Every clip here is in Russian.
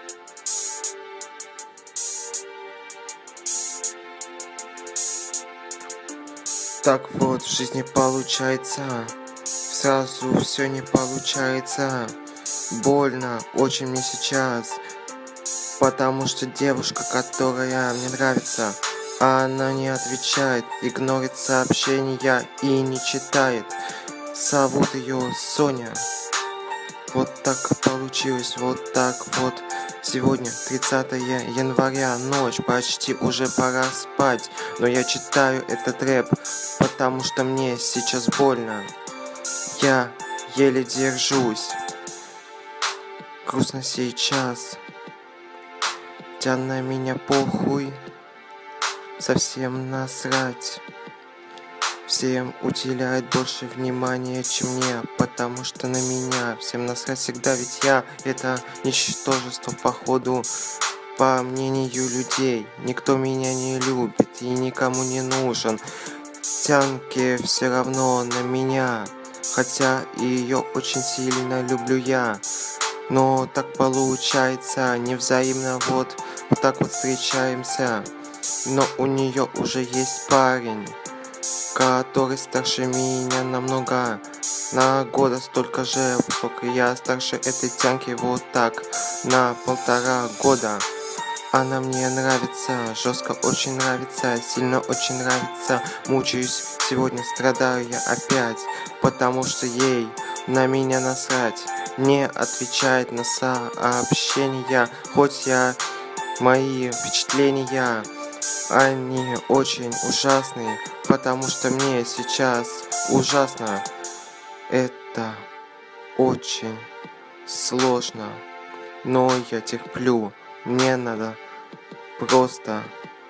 Так вот в жизни получается, сразу все не получается. Больно очень мне сейчас, потому что девушка, которая мне нравится, она не отвечает, игнорит сообщения и не читает. Зовут ее Соня. Вот так получилось, вот так вот. Сегодня 30 января, ночь, почти уже пора спать. Но я читаю этот рэп, потому что мне сейчас больно. Я еле держусь. Грустно сейчас. Хотя на меня похуй. Совсем насрать. Всем уделяет больше внимания, чем мне, потому что на меня всем насрать всегда, ведь я это ничтожество походу. По мнению людей, никто меня не любит и никому не нужен. Тянки все равно на меня, хотя ее очень сильно люблю я. Но так получается, невзаимно вот так вот встречаемся. Но у нее уже есть парень, который старше меня намного, на года столько же, сколько я старше этой тянки, вот так, на 1,5 года. Она мне нравится, жестко очень нравится, сильно очень нравится. Мучаюсь, сегодня страдаю я опять, потому что ей на меня насрать. Не отвечает на сообщения, хоть я мои впечатления, они очень ужасные, потому что мне сейчас ужасно. Это очень сложно, но я терплю. Мне надо просто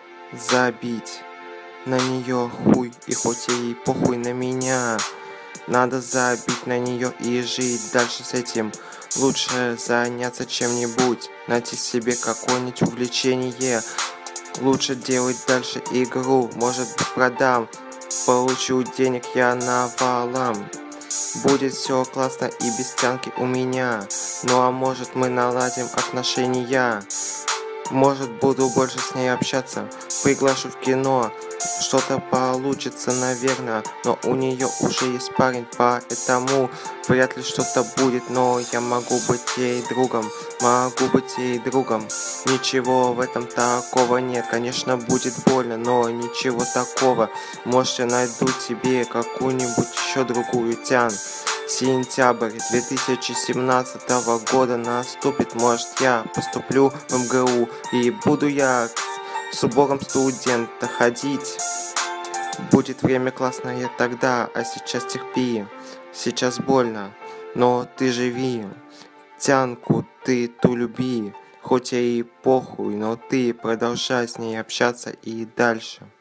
забить на нее хуй, и хоть ей похуй на меня, надо забить на нее и жить дальше с этим. Лучше заняться чем-нибудь, найти себе какое-нибудь увлечение. Лучше делать дальше игру, может быть продам, получу денег я навалом. Будет все классно и без тянки у меня. Ну а может мы наладим отношения. Может буду больше с ней общаться, приглашу в кино. Что-то получится, наверное, но у нее уже есть парень, поэтому вряд ли что-то будет. Но я могу быть ей другом, могу быть ей другом. Ничего в этом такого нет, конечно будет больно, но ничего такого. Может я найду тебе какую-нибудь еще другую тян. Сентябрь 2017 года наступит, может я поступлю в МГУ и буду я с убором студента ходить. Будет время классное тогда, а сейчас терпи. Сейчас больно, но ты живи. Тянку ты ту люби. Хоть ей похуй, но ты продолжай с ней общаться и дальше.